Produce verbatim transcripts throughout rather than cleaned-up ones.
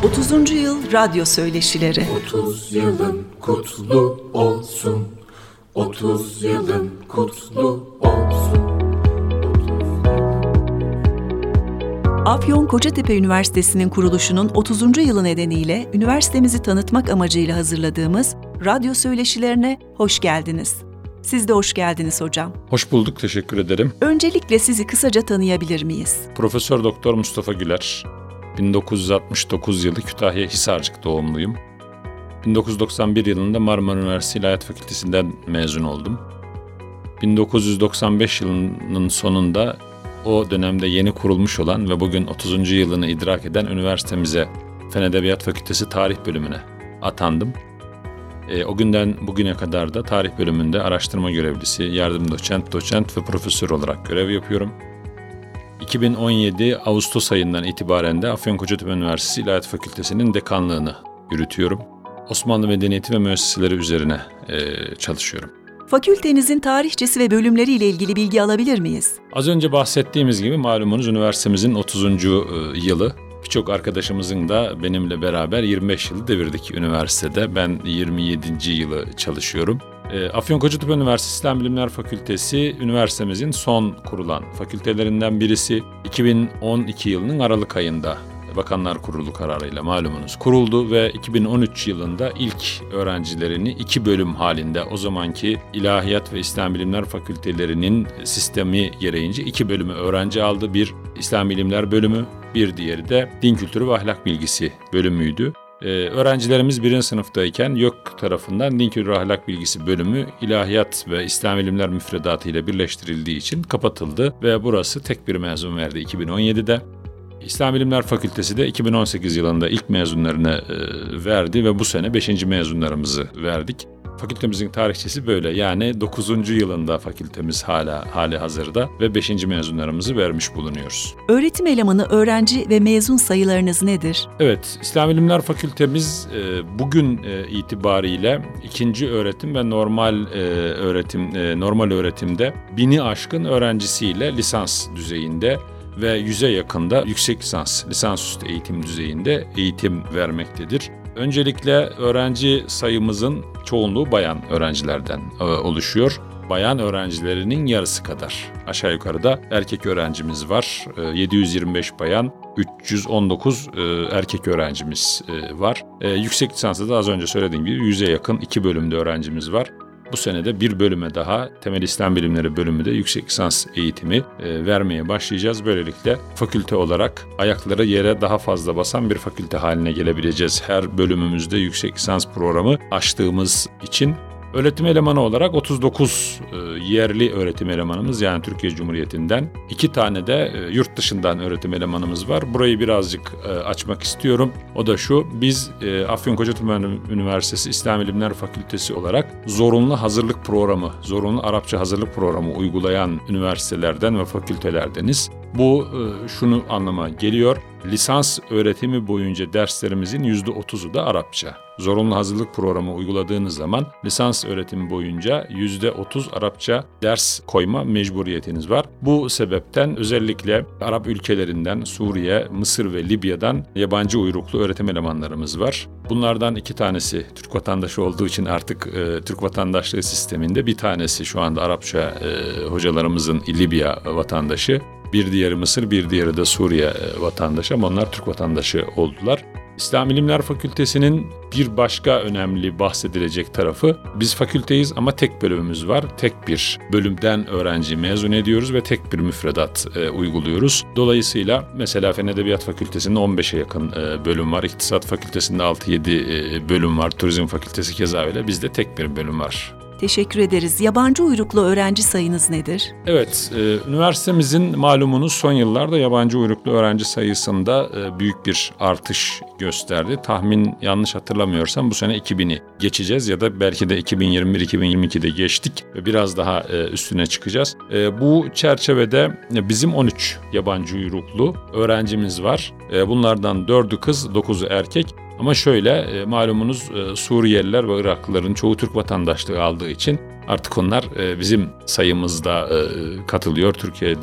otuzuncu yıl radyo söyleşileri. otuz yılın kutlu olsun. otuz yılın kutlu olsun. Afyon Kocatepe Üniversitesi'nin kuruluşunun otuzuncu yılı nedeniyle üniversitemizi tanıtmak amacıyla hazırladığımız radyo söyleşilerine hoş geldiniz. Siz de hoş geldiniz hocam. Hoş bulduk, teşekkür ederim. Öncelikle sizi kısaca tanıyabilir miyiz? Profesör Doktor Mustafa Güler, bin dokuz yüz altmış dokuz yılı Kütahya Hisarcık doğumluyum. bin dokuz yüz doksan bir yılında Marmara Üniversitesi İlahiyat Fakültesinden mezun oldum. bin dokuz yüz doksan beş yılının sonunda o dönemde yeni kurulmuş olan ve bugün otuzuncu yılını idrak eden üniversitemize Fen Edebiyat Fakültesi Tarih Bölümüne atandım. E, o günden bugüne kadar da tarih bölümünde araştırma görevlisi, yardım doçent, doçent ve profesör olarak görev yapıyorum. iki bin on yedi Ağustos ayından itibaren de Afyon Kocatepe Üniversitesi İlahiyat Fakültesi'nin dekanlığını yürütüyorum. Osmanlı medeniyeti ve müesseseleri üzerine e, çalışıyorum. Fakültenizin tarihçesi ve bölümleriyle ilgili bilgi alabilir miyiz? Az önce bahsettiğimiz gibi malumunuz üniversitemizin otuzuncu yılı. Birçok arkadaşımızın da benimle beraber yirmi beş yılı devirdik üniversitede. Ben yirmi yedinci yılı çalışıyorum. Afyon Kocatepe Üniversitesi İslam Bilimler Fakültesi üniversitemizin son kurulan fakültelerinden birisi. iki bin on iki yılının Aralık ayında Bakanlar Kurulu kararıyla malumunuz kuruldu ve iki bin on üç yılında ilk öğrencilerini iki bölüm halinde, o zamanki İlahiyat ve İslam Bilimler Fakültelerinin sistemi gereğince iki bölümü öğrenci aldı. Bir İslam Bilimler bölümü, bir diğeri de Din Kültürü ve Ahlak Bilgisi bölümüydü. Ee, öğrencilerimiz birinci sınıftayken YÖK tarafından Din Kültürü ve Ahlak Bilgisi bölümü İlahiyat ve İslam İlimler müfredatı ile birleştirildiği için kapatıldı ve burası tek bir mezun verdi iki bin on yedide. İslam Bilimler Fakültesi de iki bin on sekiz yılında ilk mezunlarını e, verdi ve bu sene beşinci mezunlarımızı verdik. Fakültemizin tarihçesi böyle, yani dokuzuncu yılında fakültemiz hala hali hazırda ve beşinci mezunlarımızı vermiş bulunuyoruz. Öğretim elemanı, öğrenci ve mezun sayılarınız nedir? Evet, İslam Bilimler Fakültemiz e, bugün e, itibariyle ikinci öğretim ve normal e, öğretim e, normal öğretimde bini aşkın öğrencisiyle lisans düzeyinde ve yüze yakında yüksek lisans, lisansüstü eğitim düzeyinde eğitim vermektedir. Öncelikle öğrenci sayımızın çoğunluğu bayan öğrencilerden e, oluşuyor. Bayan öğrencilerinin yarısı kadar aşağı yukarı da erkek öğrencimiz var. E, yedi yüz yirmi beş bayan, üç yüz on dokuz e, erkek öğrencimiz e, var. E, yüksek lisansta da az önce söylediğim gibi yüze yakın iki bölümde öğrencimiz var. Bu sene de bir bölüme daha, Temel İslam Bilimleri bölümü de yüksek lisans eğitimi e, vermeye başlayacağız. Böylelikle fakülte olarak ayakları yere daha fazla basan bir fakülte haline gelebileceğiz. Her bölümümüzde yüksek lisans programı açtığımız için. Öğretim elemanı olarak otuz dokuz e, yerli öğretim elemanımız, yani Türkiye Cumhuriyeti'nden, iki tane de e, yurt dışından öğretim elemanımız var. Burayı birazcık e, açmak istiyorum. O da şu: biz e, Afyon Kocatepe Üniversitesi İslam Bilimler Fakültesi olarak zorunlu hazırlık programı, zorunlu Arapça hazırlık programı uygulayan üniversitelerden ve fakültelerdeniz. Bu e, şunu anlama geliyor: lisans öğretimi boyunca derslerimizin yüzde otuzu da Arapça. Zorunlu hazırlık programı uyguladığınız zaman lisans öğretimi boyunca yüzde otuz Arapça ders koyma mecburiyetiniz var. Bu sebepten özellikle Arap ülkelerinden, Suriye, Mısır ve Libya'dan yabancı uyruklu öğretim elemanlarımız var. Bunlardan iki tanesi Türk vatandaşı olduğu için artık e, Türk vatandaşlığı sisteminde, bir tanesi şu anda Arapça e, hocalarımızın Libya vatandaşı. Bir diğeri Mısır, bir diğeri de Suriye vatandaşı, ama onlar Türk vatandaşı oldular. İslam Bilimler Fakültesi'nin bir başka önemli bahsedilecek tarafı, biz fakülteyiz ama tek bölümümüz var. Tek bir bölümden öğrenci mezun ediyoruz ve tek bir müfredat e, uyguluyoruz. Dolayısıyla mesela Fen Edebiyat Fakültesi'nde on beşe yakın e, bölüm var. İktisat Fakültesi'nde altı yedi e, bölüm var. Turizm Fakültesi keza öyle. Bizde tek bir bölüm var. Teşekkür ederiz. Yabancı uyruklu öğrenci sayınız nedir? Evet, e, üniversitemizin malumunuz son yıllarda yabancı uyruklu öğrenci sayısında e, büyük bir artış gösterdi. Tahmin yanlış hatırlamıyorsam bu sene iki bini geçeceğiz ya da belki de iki bin yirmi bir iki bin yirmi ikide geçtik ve biraz daha e, üstüne çıkacağız. E, bu çerçevede bizim on üç yabancı uyruklu öğrencimiz var. E, bunlardan dördü kız, dokuzu erkek. Ama şöyle, malumunuz Suriyeliler ve Iraklıların çoğu Türk vatandaşlığı aldığı için artık onlar bizim sayımızda katılıyor Türkiye'de.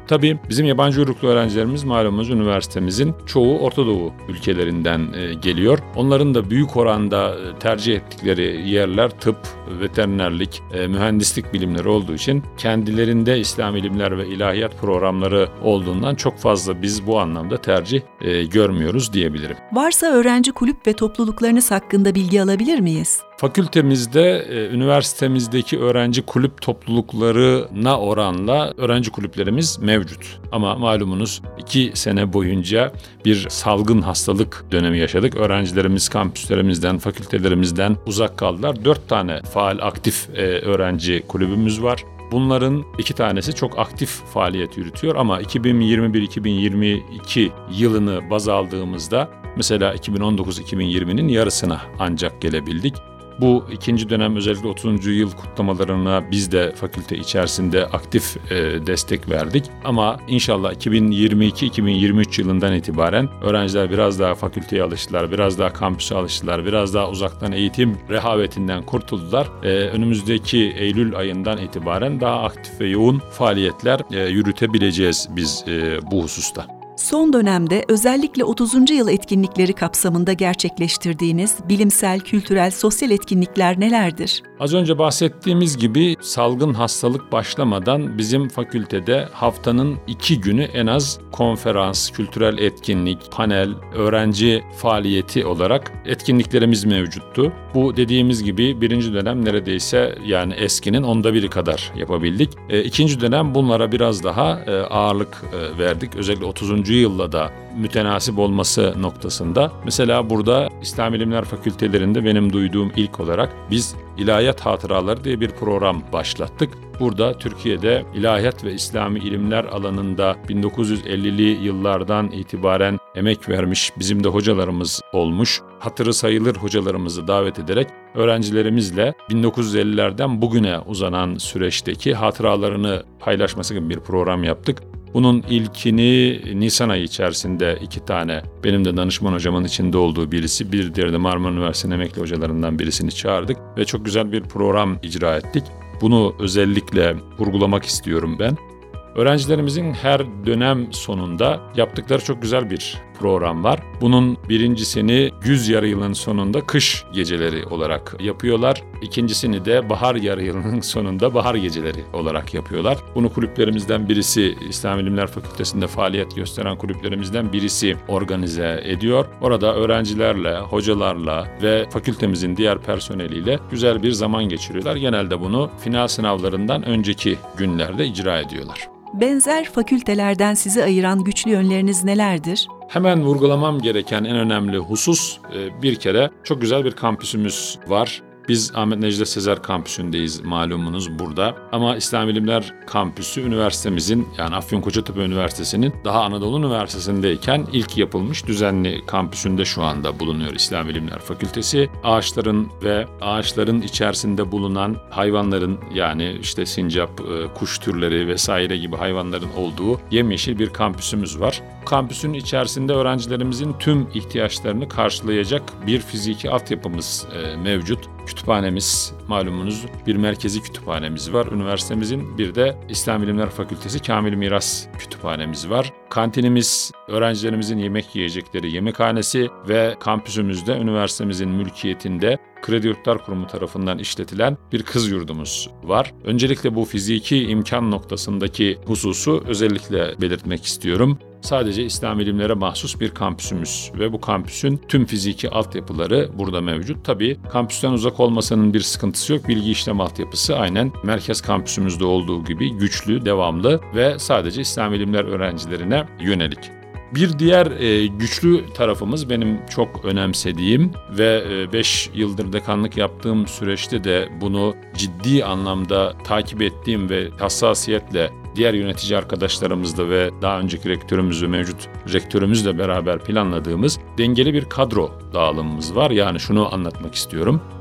Tabii bizim yabancı uyruklu öğrencilerimiz malumunuz üniversitemizin çoğu Orta Doğu ülkelerinden e, geliyor. Onların da büyük oranda tercih ettikleri yerler tıp, veterinerlik, e, mühendislik bilimleri olduğu için kendilerinde İslam ilimler ve ilahiyat programları olduğundan çok fazla biz bu anlamda tercih e, görmüyoruz diyebilirim. Varsa öğrenci kulüp ve topluluklarınız hakkında bilgi alabilir miyiz? Fakültemizde, e, üniversitemizdeki öğrenci kulüp topluluklarına oranla öğrenci kulüplerimiz mevcut. Ama malumunuz iki sene boyunca bir salgın hastalık dönemi yaşadık. Öğrencilerimiz kampüslerimizden, fakültelerimizden uzak kaldılar. Dört tane faal aktif e, öğrenci kulübümüz var. Bunların iki tanesi çok aktif faaliyet yürütüyor ama iki bin yirmi bir iki bin yirmi iki yılını baz aldığımızda mesela iki bin on dokuz iki bin yirminin yarısına ancak gelebildik. Bu ikinci dönem özellikle otuzuncu yıl kutlamalarına biz de fakülte içerisinde aktif e, destek verdik. Ama inşallah iki bin yirmi iki iki bin yirmi üç yılından itibaren öğrenciler biraz daha fakülteye alıştılar, biraz daha kampüse alıştılar, biraz daha uzaktan eğitim rehavetinden kurtuldular. E, önümüzdeki Eylül ayından itibaren daha aktif ve yoğun faaliyetler e, yürütebileceğiz biz e, bu hususta. Son dönemde özellikle otuzuncu yıl etkinlikleri kapsamında gerçekleştirdiğiniz bilimsel, kültürel, sosyal etkinlikler nelerdir? Az önce bahsettiğimiz gibi salgın hastalık başlamadan bizim fakültede haftanın iki günü en az konferans, kültürel etkinlik, panel, öğrenci faaliyeti olarak etkinliklerimiz mevcuttu. Bu dediğimiz gibi birinci dönem neredeyse yani eskinin onda biri kadar yapabildik. E, ikinci dönem bunlara biraz daha e, ağırlık e, verdik. Özellikle otuzuncu yılla da mütenasip olması noktasında. Mesela burada İslam İlimler Fakültelerinde benim duyduğum ilk olarak biz İlahiyat Hatıraları diye bir program başlattık. Burada Türkiye'de ilahiyat ve İslami ilimler alanında bin dokuz yüz ellili yıllardan itibaren emek vermiş bizim de hocalarımız olmuş. Hatırı sayılır hocalarımızı davet ederek öğrencilerimizle bin dokuz yüz ellilerden bugüne uzanan süreçteki hatıralarını paylaşması gibi bir program yaptık. Bunun ilkini Nisan ayı içerisinde iki tane benim de danışman hocamın içinde olduğu birisi, bir diğeri de Marmara Üniversitesi'nin emekli hocalarından birisini çağırdık ve çok güzel bir program icra ettik. Bunu özellikle vurgulamak istiyorum ben. Öğrencilerimizin her dönem sonunda yaptıkları çok güzel bir program var. Bunun birincisini güz yarı yılının sonunda kış geceleri olarak yapıyorlar. İkincisini de bahar yarı yılının sonunda bahar geceleri olarak yapıyorlar. Bunu kulüplerimizden birisi, İslam İlimler Fakültesi'nde faaliyet gösteren kulüplerimizden birisi organize ediyor. Orada öğrencilerle, hocalarla ve fakültemizin diğer personeliyle güzel bir zaman geçiriyorlar. Genelde bunu final sınavlarından önceki günlerde icra ediyorlar. Benzer fakültelerden sizi ayıran güçlü yönleriniz nelerdir? Hemen vurgulamam gereken en önemli husus bir kere çok güzel bir kampüsümüz var. Biz Ahmet Necdet Sezer kampüsündeyiz malumunuz burada. Ama İslam İlimler Kampüsü üniversitemizin yani Afyonkarahisar Üniversitesi'nin daha Anadolu Üniversitesi'ndeyken ilk yapılmış düzenli kampüsünde şu anda bulunuyor İslam İlimler Fakültesi. Ağaçların ve ağaçların içerisinde bulunan hayvanların yani işte sincap, kuş türleri vesaire gibi hayvanların olduğu yemyeşil bir kampüsümüz var. Kampüsün içerisinde öğrencilerimizin tüm ihtiyaçlarını karşılayacak bir fiziki altyapımız e, mevcut. Kütüphanemiz malumunuz bir merkezi kütüphanemiz var. Üniversitemizin bir de İslam İlimler Fakültesi Kamil Miras kütüphanemiz var. Kantinimiz, öğrencilerimizin yemek yiyecekleri yemekhanesi ve kampüsümüzde üniversitemizin mülkiyetinde Kredi Yurtlar Kurumu tarafından işletilen bir kız yurdumuz var. Öncelikle bu fiziki imkan noktasındaki hususu özellikle belirtmek istiyorum. Sadece İslam ilimlere mahsus bir kampüsümüz ve bu kampüsün tüm fiziki altyapıları burada mevcut. Tabii kampüsten uzak olmasının bir sıkıntısı yok. Bilgi işlem altyapısı aynen merkez kampüsümüzde olduğu gibi güçlü, devamlı ve sadece İslam ilimler öğrencilerine yönelik. Bir diğer e, güçlü tarafımız benim çok önemsediğim ve beş e, yıldır dekanlık yaptığım süreçte de bunu ciddi anlamda takip ettiğim ve hassasiyetle diğer yönetici arkadaşlarımızla ve daha önceki rektörümüz ve mevcut rektörümüzle beraber planladığımız dengeli bir kadro dağılımımız var. Yani şunu anlatmak istiyorum.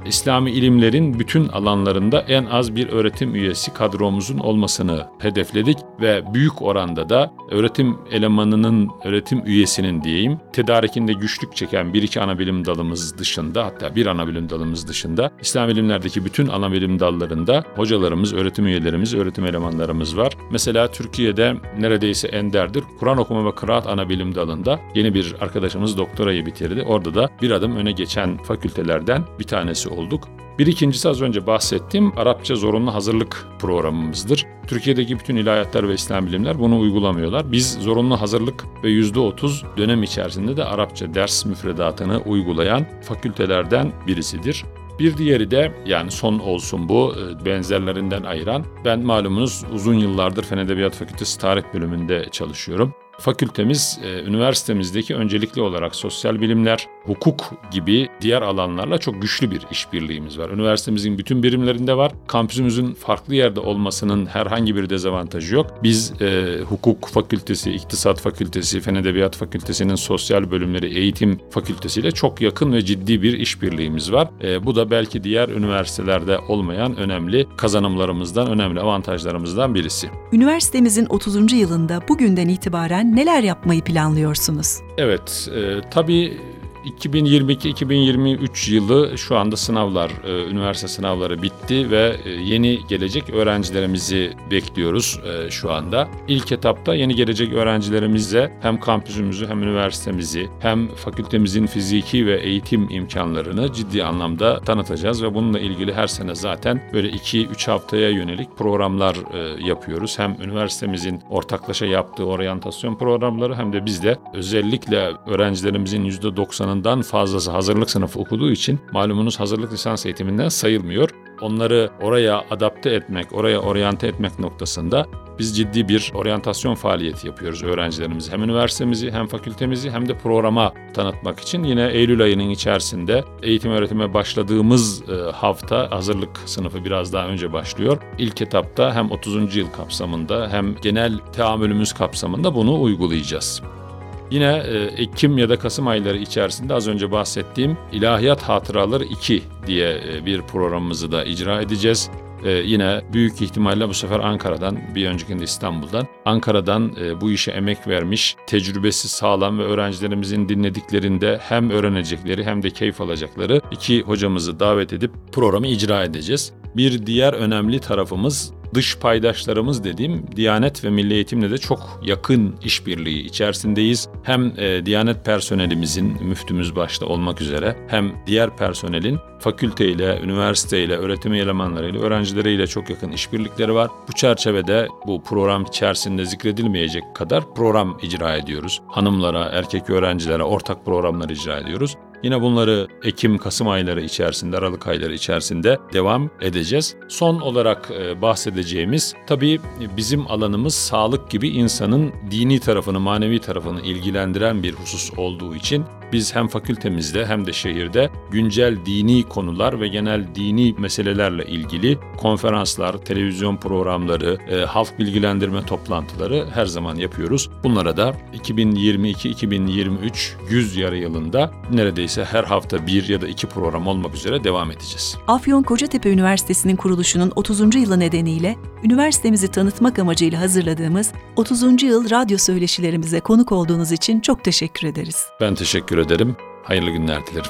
İslami ilimlerin bütün alanlarında en az bir öğretim üyesi kadromuzun olmasını hedefledik ve büyük oranda da öğretim elemanının, öğretim üyesinin diyeyim, tedarikinde güçlük çeken bir iki ana bilim dalımız dışında, hatta bir ana bilim dalımız dışında İslam ilimlerdeki bütün ana bilim dallarında hocalarımız, öğretim üyelerimiz, öğretim elemanlarımız var. Mesela Türkiye'de neredeyse enderdir. Kur'an okuma ve kıraat ana bilim dalında yeni bir arkadaşımız doktorayı bitirdi. Orada da bir adım öne geçen fakültelerden bir tanesi olduk. Bir ikincisi az önce bahsettiğim Arapça zorunlu hazırlık programımızdır. Türkiye'deki bütün ilahiyatlar ve İslam bilimler bunu uygulamıyorlar. Biz zorunlu hazırlık ve yüzde otuz dönem içerisinde de Arapça ders müfredatını uygulayan fakültelerden birisidir. Bir diğeri de, yani son olsun bu, benzerlerinden ayıran, ben malumunuz uzun yıllardır Fen Edebiyat Fakültesi Tarih Bölümünde çalışıyorum. Fakültemiz, e, üniversitemizdeki öncelikli olarak sosyal bilimler, hukuk gibi diğer alanlarla çok güçlü bir işbirliğimiz var. Üniversitemizin bütün birimlerinde var. Kampüsümüzün farklı yerde olmasının herhangi bir dezavantajı yok. Biz e, hukuk fakültesi, iktisat fakültesi, Fen Edebiyat Fakültesi'nin sosyal bölümleri, eğitim fakültesiyle çok yakın ve ciddi bir işbirliğimiz var. E, bu da belki diğer üniversitelerde olmayan önemli kazanımlarımızdan, önemli avantajlarımızdan birisi. Üniversitemizin otuzuncu yılında bugünden itibaren neler yapmayı planlıyorsunuz? Evet, e, tabii iki bin yirmi iki iki bin yirmi üç yılı şu anda sınavlar, e, üniversite sınavları bitti ve e, yeni gelecek öğrencilerimizi bekliyoruz e, şu anda. İlk etapta yeni gelecek öğrencilerimizle hem kampüsümüzü hem üniversitemizi hem fakültemizin fiziki ve eğitim imkanlarını ciddi anlamda tanıtacağız ve bununla ilgili her sene zaten böyle iki üç haftaya yönelik programlar e, yapıyoruz. Hem üniversitemizin ortaklaşa yaptığı oryantasyon programları hem de biz de özellikle öğrencilerimizin yüzde doksanından fazlası hazırlık sınıfı okuduğu için malumunuz hazırlık lisans eğitiminden sayılmıyor. Onları oraya adapte etmek, oraya oryante etmek noktasında biz ciddi bir oryantasyon faaliyeti yapıyoruz öğrencilerimizi. Hem üniversitemizi hem fakültemizi hem de programa tanıtmak için yine Eylül ayının içerisinde eğitim öğretime başladığımız hafta hazırlık sınıfı biraz daha önce başlıyor. İlk etapta hem otuzuncu yıl kapsamında hem genel teamülümüz kapsamında bunu uygulayacağız. Yine e, Ekim ya da Kasım ayları içerisinde az önce bahsettiğim İlahiyat Hatıraları iki diye e, bir programımızı da icra edeceğiz. E, yine büyük ihtimalle bu sefer Ankara'dan, bir öncekinde İstanbul'dan, Ankara'dan e, bu işe emek vermiş, tecrübesi sağlam ve öğrencilerimizin dinlediklerinde hem öğrenecekleri hem de keyif alacakları iki hocamızı davet edip programı icra edeceğiz. Bir diğer önemli tarafımız, dış paydaşlarımız dediğim Diyanet ve Milli Eğitim'le de çok yakın işbirliği içerisindeyiz. Hem e, Diyanet personelimizin, müftümüz başta olmak üzere, hem diğer personelin fakülteyle, üniversiteyle, öğretim elemanlarıyla, öğrencileriyle çok yakın işbirlikleri var. Bu çerçevede bu program içerisinde zikredilmeyecek kadar program icra ediyoruz. Hanımlara, erkek öğrencilere ortak programlar icra ediyoruz. Yine bunları Ekim-Kasım ayları içerisinde, Aralık ayları içerisinde devam edeceğiz. Son olarak bahsedeceğimiz, tabii bizim alanımız sağlık gibi insanın dini tarafını, manevi tarafını ilgilendiren bir husus olduğu için biz hem fakültemizde hem de şehirde güncel dini konular ve genel dini meselelerle ilgili konferanslar, televizyon programları, e, halk bilgilendirme toplantıları her zaman yapıyoruz. Bunlara da iki bin yirmi iki iki bin yirmi üç güz yarı yılında neredeyse her hafta bir ya da iki program olmak üzere devam edeceğiz. Afyon Kocatepe Üniversitesi'nin kuruluşunun otuzuncu yılı nedeniyle üniversitemizi tanıtmak amacıyla hazırladığımız otuzuncu yıl radyo söyleşilerimize konuk olduğunuz için çok teşekkür ederiz. Ben teşekkür ederim. Hayırlı günler dilerim.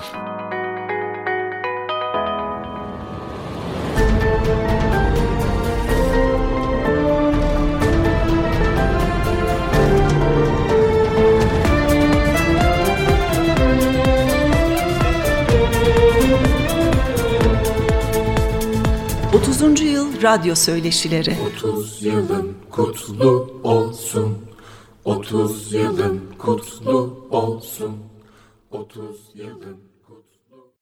otuzuncu yıl radyo söyleşileri. otuz yılın kutlu olsun. otuz yılın kutlu olsun. otuz yılın